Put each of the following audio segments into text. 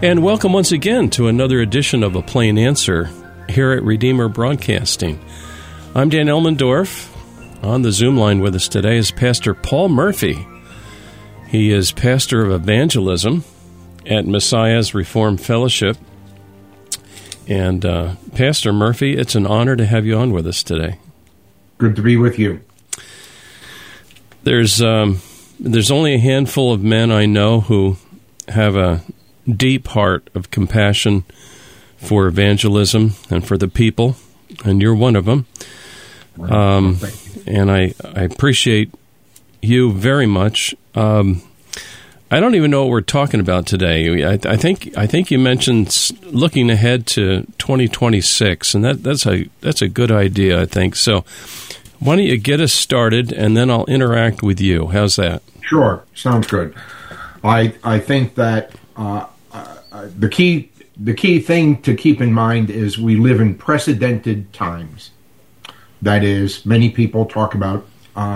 And welcome once again to another edition of A Plain Answer here at Redeemer Broadcasting. I'm Dan Elmendorf. On the Zoom line with us today is Pastor Paul Murphy. He is pastor of evangelism at Messiah's Reformed Fellowship. And Pastor Murphy, it's an honor to have you on with us today. Good to be with you. There's only a handful of men I know who have a deep heart of compassion for evangelism and for the people, and you're one of them. And I appreciate you very much. I don't even know what we're talking about today. I think you mentioned looking ahead to 2026, and that's a good idea, I think. So why don't you get us started, and then I'll interact with you. How's that? Sure, sounds good. I think that the key thing to keep in mind is we live in precedented times. That is, many people talk about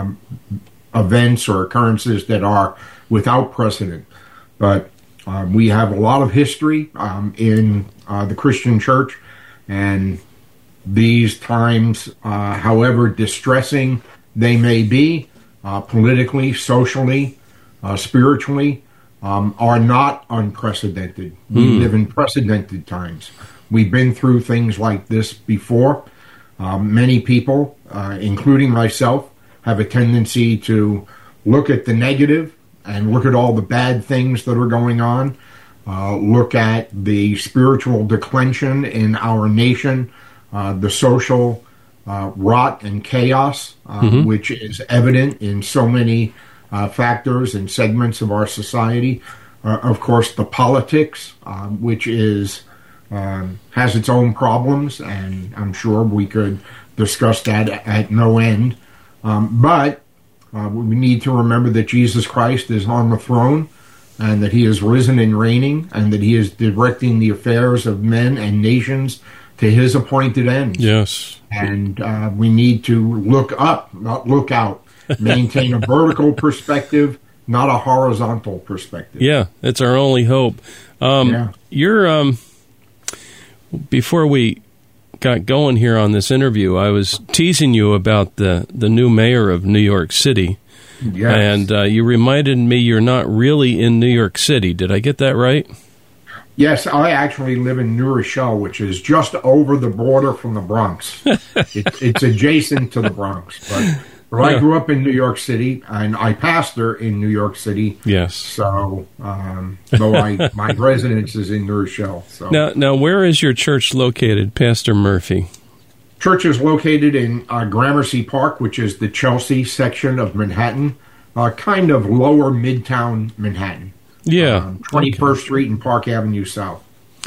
events or occurrences that are without precedent. But we have a lot of history in the Christian church, and these times, however distressing they may be, politically, socially, spiritually, are not unprecedented. We live in precedented times. We've been through things like this before. Many people, including myself, have a tendency to look at the negative and look at all the bad things that are going on, look at the spiritual declension in our nation, the social rot and chaos, which is evident in so many factors and segments of our society. Of course, the politics, which is has its own problems, and I'm sure we could discuss that at no end. But we need to remember that Jesus Christ is on the throne, and that he is risen and reigning, and that he is directing the affairs of men and nations to his appointed ends. Yes. And we need to look up, not look out. Maintain a vertical perspective, not a horizontal perspective. Yeah, it's our only hope. You're before we got going here on this interview, I was teasing you about the new mayor of New York City. Yes. And you reminded me you're not really in New York City. Did I get that right? Yes, I actually live in New Rochelle, which is just over the border from the Bronx. It's adjacent to the Bronx, but I grew up in New York City, and I pastor in New York City. Yes. So, though my residence is in New Rochelle. So. Now, where is your church located, Pastor Murphy? Church is located in Gramercy Park, which is the Chelsea section of Manhattan, kind of lower Midtown Manhattan. Yeah. 21st Street and Park Avenue South.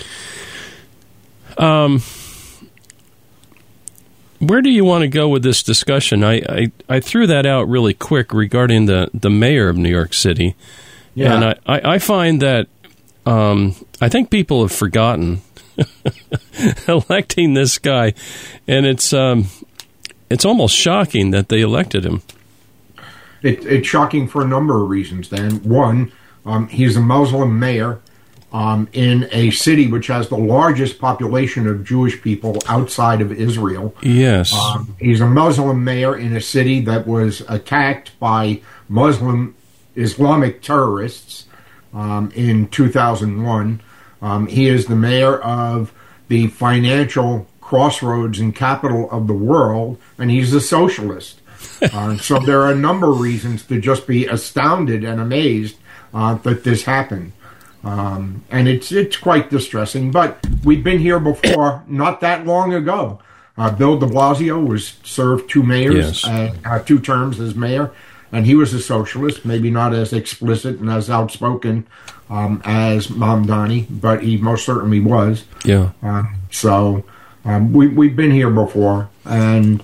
Where do you want to go with this discussion? I threw that out really quick regarding the mayor of New York City. Yeah. And I find that I think people have forgotten electing this guy, and it's almost shocking that they elected him. It's shocking for a number of reasons, Dan. One, he's a Muslim mayor in a city which has the largest population of Jewish people outside of Israel. Yes. He's a Muslim mayor in a city that was attacked by Muslim Islamic terrorists in 2001. He is the mayor of the financial crossroads and capital of the world, and he's a socialist. So there are a number of reasons to just be astounded and amazed that this happened. And it's quite distressing, but we've been here before, not that long ago. Bill de Blasio was served two terms as mayor, and he was a socialist, maybe not as explicit and as outspoken as Mamdani, but he most certainly was. Yeah. So we've been here before, and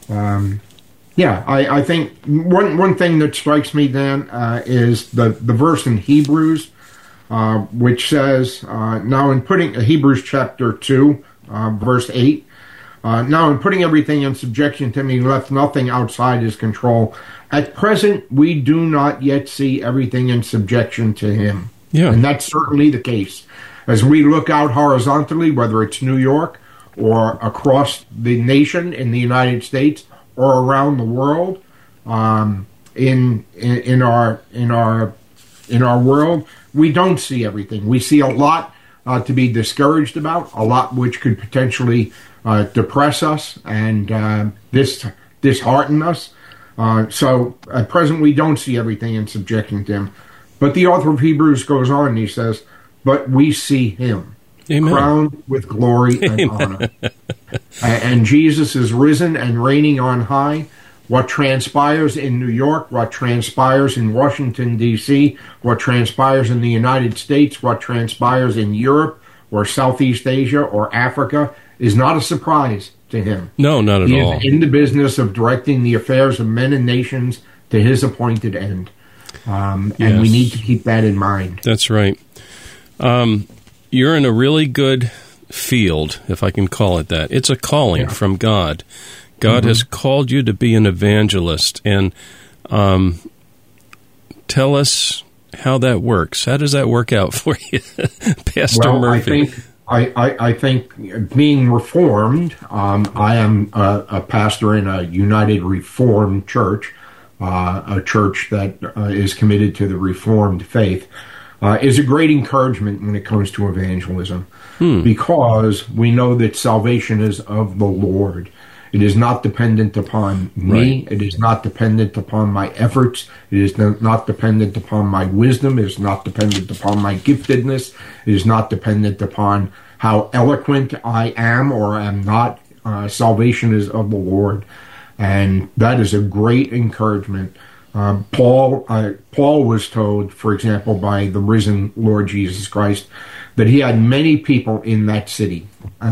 I think one thing that strikes me, Dan, is the verse in Hebrews, which says, now in putting Hebrews chapter 2, verse 8, now in putting everything in subjection to him, he left nothing outside his control. At present, we do not yet see everything in subjection to him. Yeah. And that's certainly the case. as we look out horizontally, whether it's New York or across the nation in the United States or around the world, in our world, we don't see everything. We see a lot to be discouraged about, a lot which could potentially depress us and dishearten us. So at present, we don't see everything in subjection to him. But the author of Hebrews goes on and he says, but we see him. Amen. Crowned with glory and honor. And Jesus is risen and reigning on high. What transpires in New York, what transpires in Washington, D.C., what transpires in the United States, what transpires in Europe or Southeast Asia or Africa is not a surprise to him. No, not at all. He is in the business of directing the affairs of men and nations to his appointed end. And we need to keep that in mind. That's right. You're in a really good field, if I can call it that. It's a calling from God. God has called you to be an evangelist. And tell us how that works. How does that work out for you, Pastor Murphy? I think being Reformed, I am a pastor in a United Reformed Church, a church that is committed to the Reformed faith, is a great encouragement when it comes to evangelism, because we know that salvation is of the Lord. It is not dependent upon me. Right. It is not dependent upon my efforts. It is not dependent upon my wisdom. It is not dependent upon my giftedness. It is not dependent upon how eloquent I am or am not. Salvation is of the Lord. And that is a great encouragement. Paul was told, for example, by the risen Lord Jesus Christ, that he had many people in that city.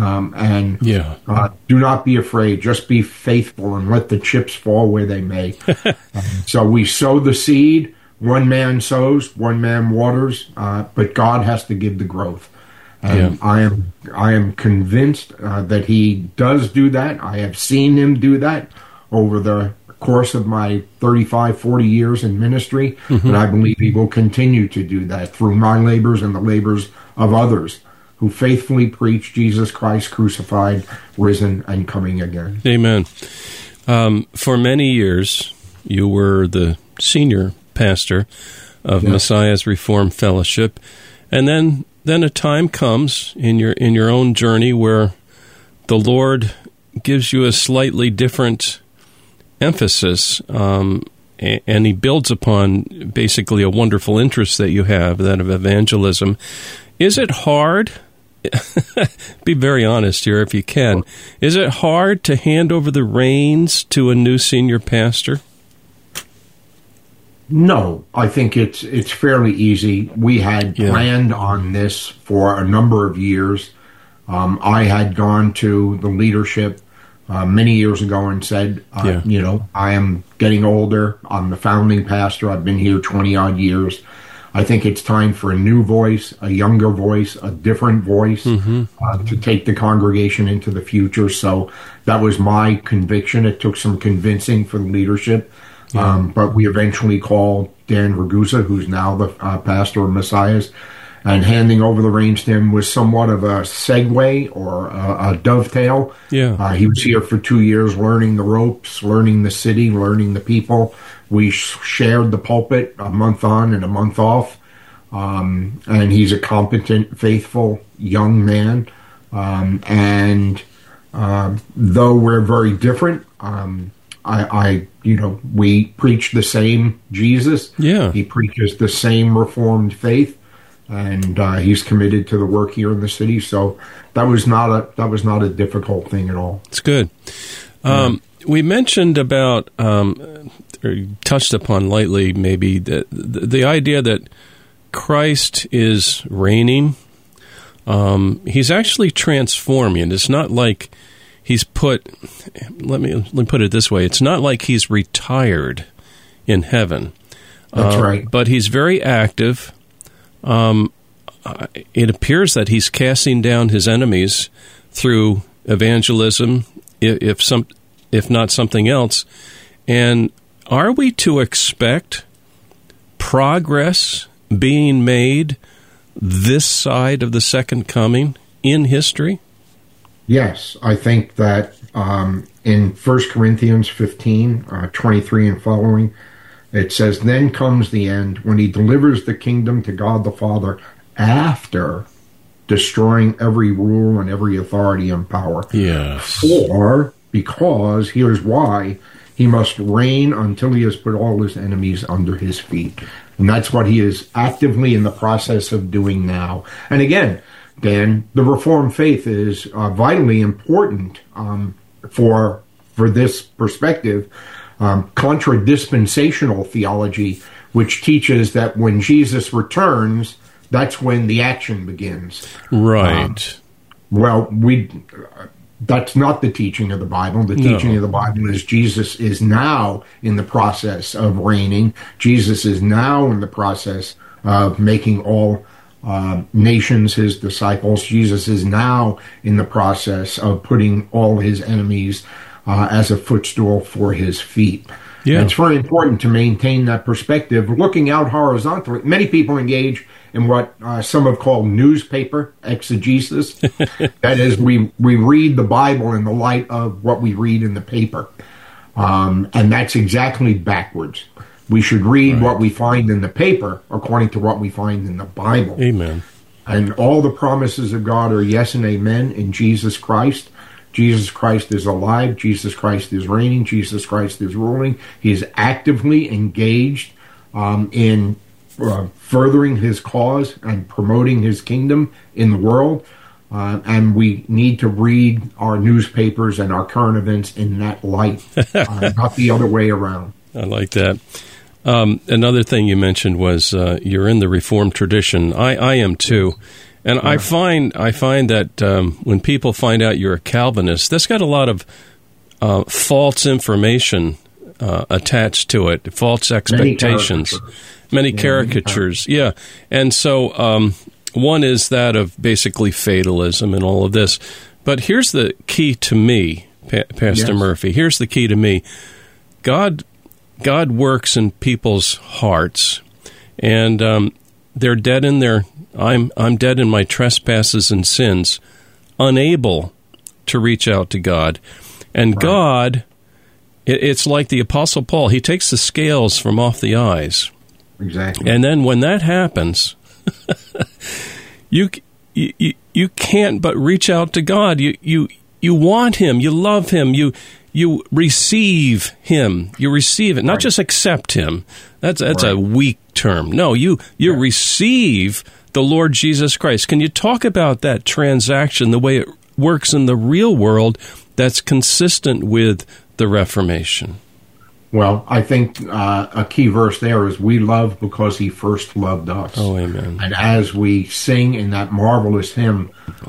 Do not be afraid. Just be faithful and let the chips fall where they may. So we sow the seed. One man sows, one man waters, but God has to give the growth. And I am convinced that he does do that. I have seen him do that over the course of my 35, 40 years in ministry, and I believe he will continue to do that through my labors and the labors of others who faithfully preach Jesus Christ crucified, risen, and coming again. Amen. For many years, you were the senior pastor of Messiah's Reformed Fellowship, and then a time comes in your own journey where the Lord gives you a slightly different emphasis, and he builds upon basically a wonderful interest that you have, that of evangelism. Is it hard? Be very honest here if you can. Is it hard to hand over the reins to a new senior pastor? No, I think it's fairly easy. We had planned on this for a number of years. I had gone to the leadership many years ago and said, I am getting older. I'm the founding pastor. I've been here 20-odd years. I think it's time for a new voice, a younger voice, a different voice to take the congregation into the future. So that was my conviction. It took some convincing for the leadership. But we eventually called Dan Ragusa, who's now the pastor of Messiah's, and handing over the reins to him was somewhat of a segue or a dovetail. He was here for 2 years learning the ropes, learning the city, learning the people. We shared the pulpit a month on and a month off. And he's a competent, faithful young man. Though we're very different, we preach the same Jesus. He preaches the same Reformed faith. And he's committed to the work here in the city, so that was not a difficult thing at all. It's good. We mentioned about, or touched upon lightly, maybe the idea that Christ is reigning. He's actually transforming. It's not like he's put. Let me put it this way: it's not like he's retired in heaven. That's right. But he's very active. It appears that he's casting down his enemies through evangelism, if not something else. And are we to expect progress being made this side of the second coming in history? Yes, I think that in 1 Corinthians 15, 23 and following, it says, "Then comes the end, when he delivers the kingdom to God the Father after destroying every rule and every authority and power. Yes. Because, here's why, he must reign until he has put all his enemies under his feet." And that's what he is actively in the process of doing now. And again, Dan, the Reformed faith is vitally important for this perspective. Contra-dispensational theology, which teaches that when Jesus returns, that's when the action begins. Right. That's not the teaching of the Bible. The teaching of the Bible is Jesus is now in the process of reigning. Jesus is now in the process of making all nations his disciples. Jesus is now in the process of putting all his enemies as a footstool for his feet. Yeah. And it's very important to maintain that perspective, looking out horizontally. Many people engage in what some have called newspaper exegesis. That is, we read the Bible in the light of what we read in the paper. And that's exactly backwards. We should read what we find in the paper according to what we find in the Bible. Amen. And all the promises of God are yes and amen in Jesus Christ. Jesus Christ is alive. Jesus Christ is reigning. Jesus Christ is ruling. He is actively engaged in furthering his cause and promoting his kingdom in the world. And we need to read our newspapers and our current events in that light, not the other way around. I like that. Another thing you mentioned was you're in the Reformed tradition. I am too. And I find that when people find out you're a Calvinist, that's got a lot of false information attached to it, false expectations, many caricatures. Yeah. And so one is that of basically fatalism and all of this. But here's the key to me, Pastor Murphy. Here's the key to me. God works in people's hearts, and they're dead in their. I'm dead in my trespasses and sins, unable to reach out to God. And God, it's like the Apostle Paul. He takes the scales from off the eyes. Exactly. And then when that happens, you can't but reach out to God. You want Him. You love Him. You receive Him. You receive it, not just accept Him. That's a weak term. No, you receive the Lord Jesus Christ. Can you talk about that transaction, the way it works in the real world that's consistent with the Reformation? Well, I think a key verse there is, we love because He first loved us. Oh, amen. And as we sing in that marvelous hymn,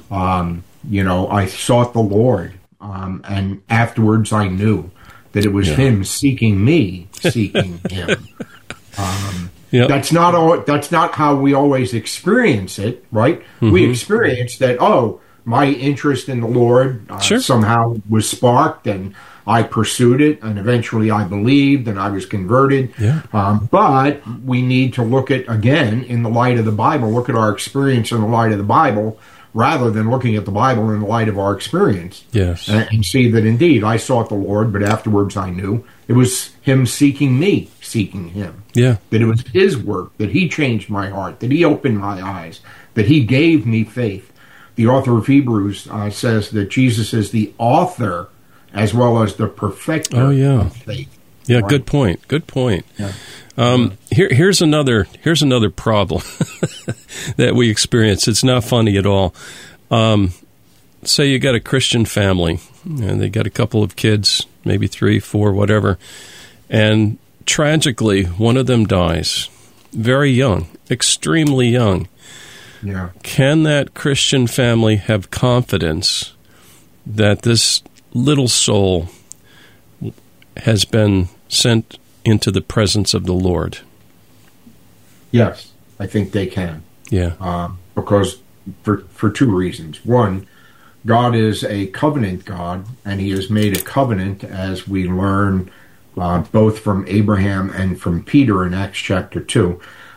I sought the Lord, and afterwards I knew that it was Him seeking me, seeking Him. Yep. That's not how we always experience it, right? Mm-hmm. We experience that, my interest in the Lord somehow was sparked, and I pursued it, and eventually I believed, and I was converted. Yeah. But we need to look at, again, in the light of the Bible, look at our experience in the light of the Bible, rather than looking at the Bible in the light of our experience. Yes. And see that, indeed, I sought the Lord, but afterwards I knew it was Him seeking me, seeking Him. Yeah. That it was His work, that He changed my heart, that He opened my eyes, that He gave me faith. The author of Hebrews says that Jesus is the author as well as the perfecter of faith. Yeah, right? Good point. Good point. Yeah. Here's another problem that we experience. It's not funny at all. Say you got a Christian family, and they got a couple of kids, maybe 3, 4, whatever, and tragically, one of them dies, very young, extremely young. Yeah. Can that Christian family have confidence that this little soul has been sent into the presence of the Lord? Yes, I think they can. Yeah. Because for two reasons. One, God is a covenant God, and He has made a covenant, as we learn both from Abraham and from Peter in Acts chapter 2.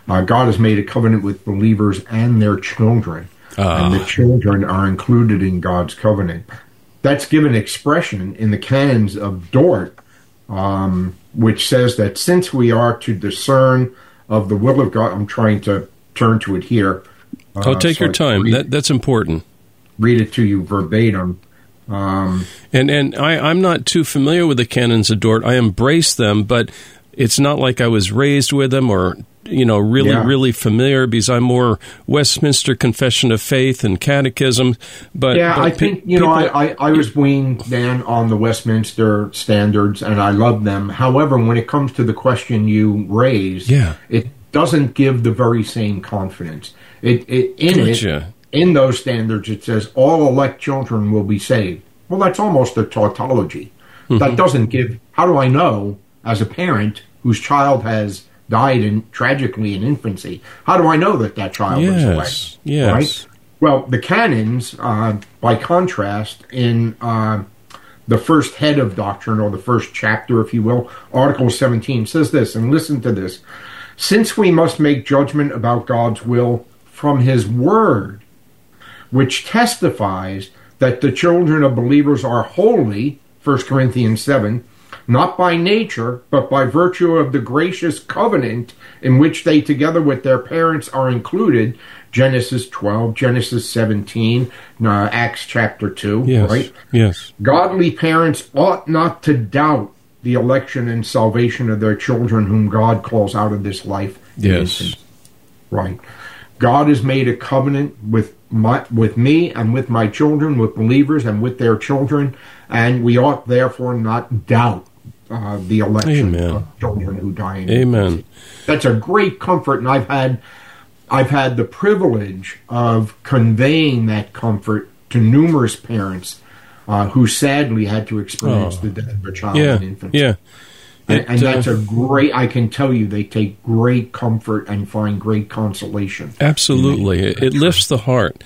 God has made a covenant with believers and their children, and the children are included in God's covenant. That's given expression in the canons of Dort, which says that since we are to discern of the will of God, I'm trying to turn to it here. Take your time. That's important. Read it to you verbatim. And I'm not too familiar with the canons of Dort. I embrace them, but it's not like I was raised with them or, really familiar, because I'm more Westminster Confession of Faith and Catechism. But I think, I was weaned, Dan, on the Westminster standards, and I love them. However, when it comes to the question you raised, it doesn't give the very same confidence. In those standards, it says all elect children will be saved. Well, that's almost a tautology. Mm-hmm. That doesn't give. How do I know, as a parent whose child has died tragically in infancy, how do I know that child is elect? Yes. Right? Well, the canons, by contrast, in the first head of doctrine, or the first chapter, if you will, Article 17, says this, and listen to this. Since we must make judgment about God's will from His Word, which testifies that the children of believers are holy, 1 Corinthians 7, not by nature, but by virtue of the gracious covenant in which they together with their parents are included, Genesis 12, Genesis 17, Acts chapter 2, right? Yes. Godly parents ought not to doubt the election and salvation of their children whom God calls out of this life. Yes. Right. God has made a covenant with me and with my children, with believers and with their children, and we ought therefore not doubt the election of children who die in infancy. That's a great comfort, and I've had the privilege of conveying that comfort to numerous parents who sadly had to experience the death of a child in infancy. Yeah. And that's a great, I can tell you, they take great comfort and find great consolation. Absolutely. It lifts the heart.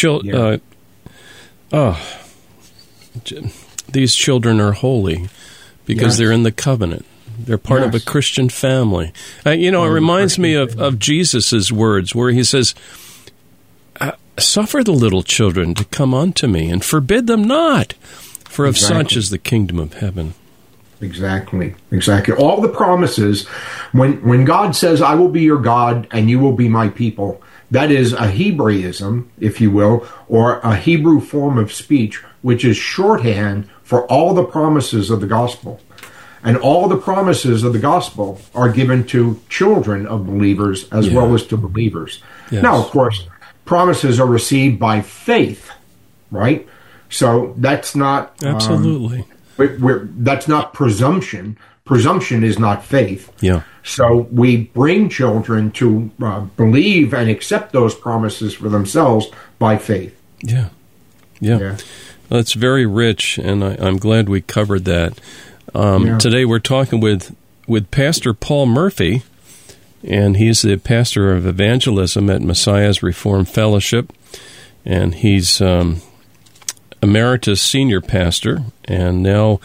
These children are holy because they're in the covenant. They're part of a Christian family. It reminds me of Jesus' words where he says, suffer the little children to come unto me and forbid them not, for of such is the kingdom of heaven. Exactly. All the promises, when God says, I will be your God and you will be my people, that is a Hebraism, if you will, or a Hebrew form of speech, which is shorthand for all the promises of the gospel. And all the promises of the gospel are given to children of believers as well as to believers. Yes. Now, of course, promises are received by faith, right? So that's not... Absolutely. That's not presumption. Presumption is not faith. Yeah. So we bring children to believe and accept those promises for themselves by faith. Yeah. Well, it's very rich, and I'm glad we covered that. Today we're talking with Pastor Paul Murphy, and he's the pastor of evangelism at Messiah's Reformed Fellowship, and he's emeritus senior pastor, and now,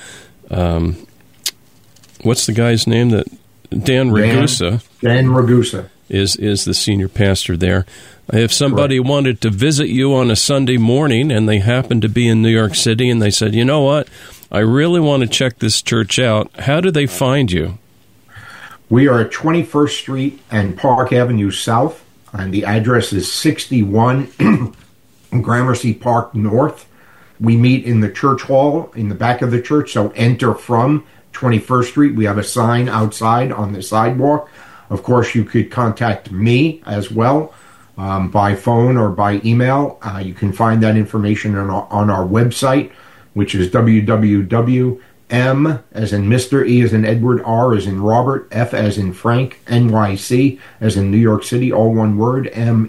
what's the guy's name? Dan Ragusa. Dan Ragusa is the senior pastor there. If somebody wanted to visit you on a Sunday morning and they happened to be in New York City and they said, you know what, I really want to check this church out, how do they find you? We are at 21st Street and Park Avenue South, and the address is 61 Gramercy Park North. We meet in the church hall in the back of the church, so enter from 21st Street. We have a sign outside on the sidewalk. Of course, you could contact me as well by phone or by email. You can find that information on our website, which is www.m as in Mr., E as in Edward, R as in Robert, F as in Frank, NYC as in New York City, all one word,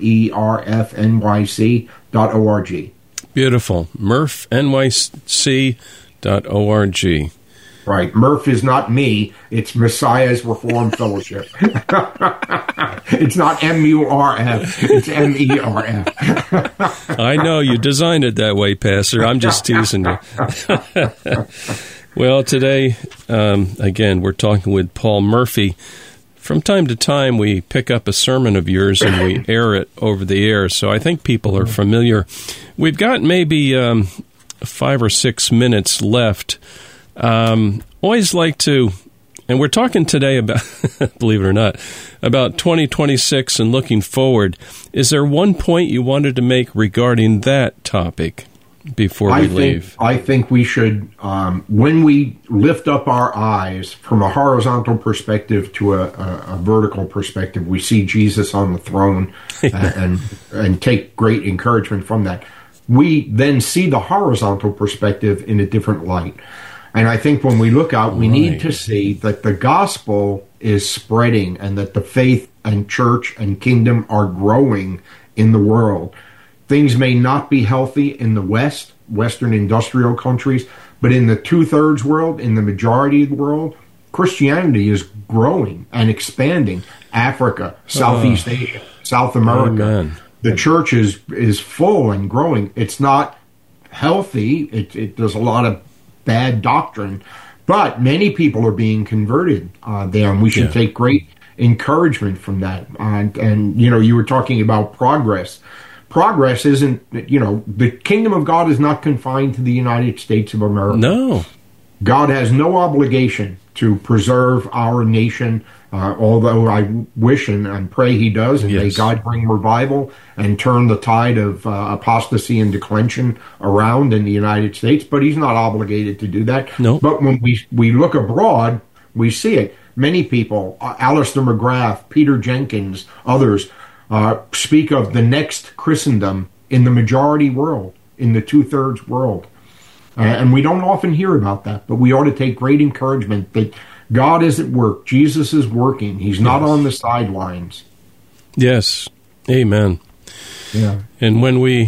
MERFNYC.org. Beautiful. MurphNYC.org. Right. Murph is not me. It's Messiah's Reformed Fellowship. It's not MURF. It's MERF. I know. You designed it that way, Pastor. I'm just teasing you. Well, today, again, we're talking with Paul Murphy, From time to time, we pick up a sermon of yours and we air it over the air, so I think people are familiar. We've got maybe 5 or 6 minutes left. Always like to, and we're talking today about, believe it or not, about 2026 and looking forward. Is there one point you wanted to make regarding that topic before we leave? I think we should, when we lift up our eyes from a horizontal perspective to a vertical perspective, we see Jesus on the throne and take great encouragement from that. We then see the horizontal perspective in a different light. And I think when we look out, we need to see that the gospel is spreading and that the faith and church and kingdom are growing in the world. Things may not be healthy in the West, Western industrial countries, but in the 2/3 world, in the majority of the world, Christianity is growing and expanding. Africa, Southeast Asia, South America. Amen. The church is full and growing. It's not healthy. There's a lot of bad doctrine, but many people are being converted there, and we should take great encouragement from that. And you were talking about progress. Progress isn't, the kingdom of God is not confined to the United States of America. No. God has no obligation to preserve our nation, although I wish and pray he does, and may God bring revival and turn the tide of apostasy and declension around in the United States, but he's not obligated to do that. No. But when we look abroad, we see it. Many people, Alistair McGrath, Peter Jenkins, others, speak of the next Christendom in the majority world, in the 2/3 world. And we don't often hear about that, but we ought to take great encouragement that God is at work. Jesus is working. He's not on the sidelines. Yes. Amen. Yeah. And when we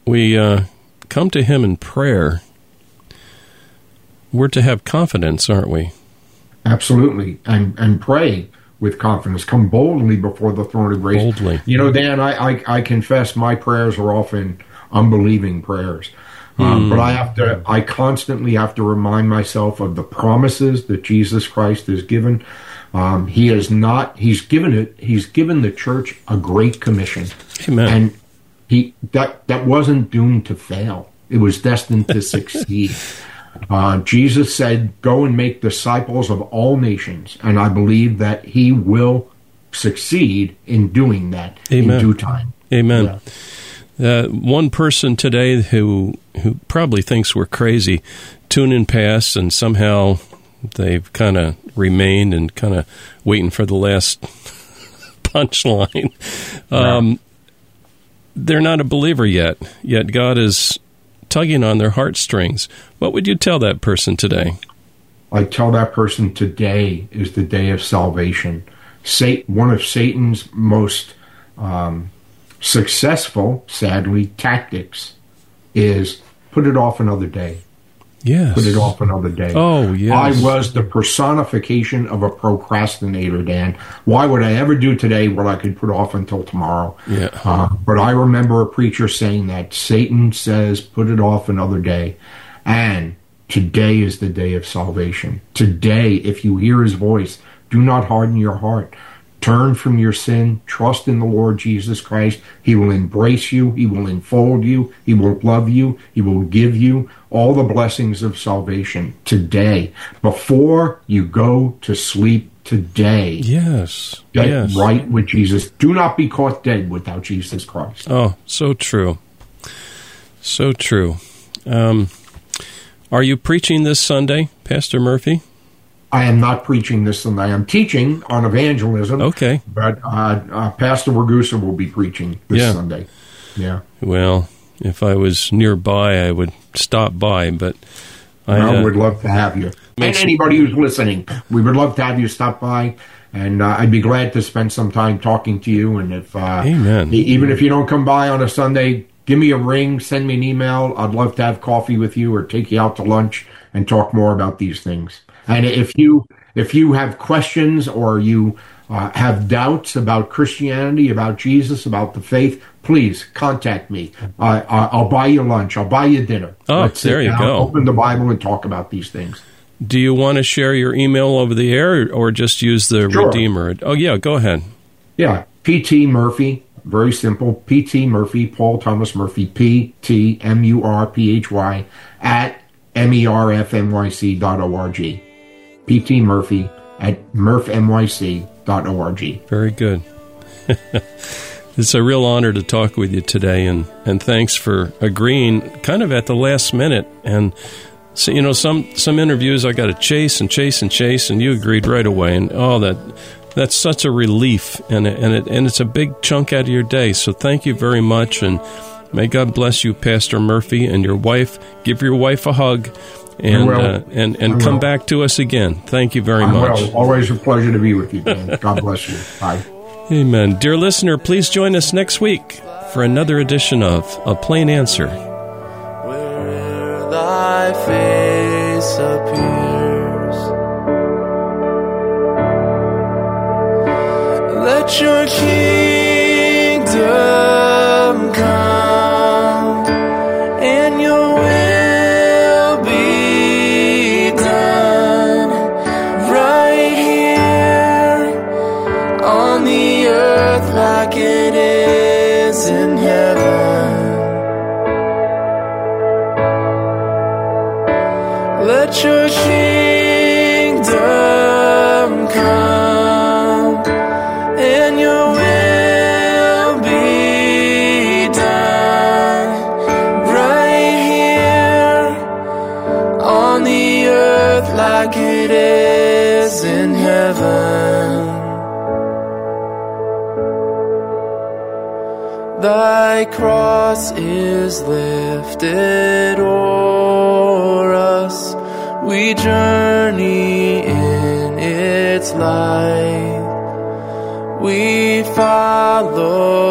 come to him in prayer, we're to have confidence, aren't we? Absolutely. And pray with confidence. Come boldly before the throne of grace. Boldly. Dan, I confess my prayers are often unbelieving prayers. But I constantly have to remind myself of the promises that Jesus Christ has given. He's given the church a great commission. Amen. And that wasn't doomed to fail. It was destined to succeed. Jesus said, go and make disciples of all nations. And I believe that he will succeed in doing that in due time. Amen. Yeah. One person today who probably thinks we're crazy, tuning past, and somehow they've kind of remained and kind of waiting for the last punchline. They're not a believer yet God is tugging on their heartstrings. What would you tell that person today? I tell that person today is the day of salvation. One of Satan's most successful, sadly, tactics is put it off another day. Yes. Put it off another day. Oh, yes. I was the personification of a procrastinator, Dan. Why would I ever do today what I could put off until tomorrow? Yeah. But I remember a preacher saying that Satan says, put it off another day. And today is the day of salvation. Today, if you hear his voice, do not harden your heart. Turn from your sin, trust in the Lord Jesus Christ. He will embrace you, he will enfold you, he will love you, he will give you all the blessings of salvation today. Before you go to sleep today. Yes. Get right with Jesus. Do not be caught dead without Jesus Christ. Oh, so true. So true. Are you preaching this Sunday, Pastor Murphy? I am not preaching this Sunday. I am teaching on evangelism. Okay. But Pastor Ragusa will be preaching this Sunday. Yeah. Well, if I was nearby, I would stop by, but I would love to have you. And anybody who's listening, we would love to have you stop by, and I'd be glad to spend some time talking to you. And if Amen. Even if you don't come by on a Sunday, give me a ring, send me an email. I'd love to have coffee with you or take you out to lunch and talk more about these things. And if you have questions or you have doubts about Christianity, about Jesus, about the faith, please contact me. I'll buy you lunch. I'll buy you dinner. Oh, there you go. Open the Bible and talk about these things. Do you want to share your email over the air or just use the Sure. Redeemer? Oh, yeah, go ahead. Yeah, P.T. Murphy, very simple. P.T. Murphy, Paul Thomas Murphy, P.T.M.U.R.P.H.Y. at merfnyc.org. P.T. Murphy at merfnyc.org. Very good. It's a real honor to talk with you today, and thanks for agreeing kind of at the last minute. And so, you know, some interviews I got to chase, and you agreed right away. And that's such a relief, and it's a big chunk out of your day. So thank you very much, and may God bless you, Pastor Murphy, and your wife. Give your wife a hug, and come back to us again. Thank you very much. Well, always a pleasure to be with you, Dan. God bless you. Bye. Amen. Dear listener, please join us next week for another edition of A Plain Answer. Where thy face appears, let your kingdom come, and your will be done, right here on the earth like it is in heaven. Let your kingdom come, and your will be done, right here on the earth like it is in heaven. Thy cross is lifted o'er us, we journey in its light, we follow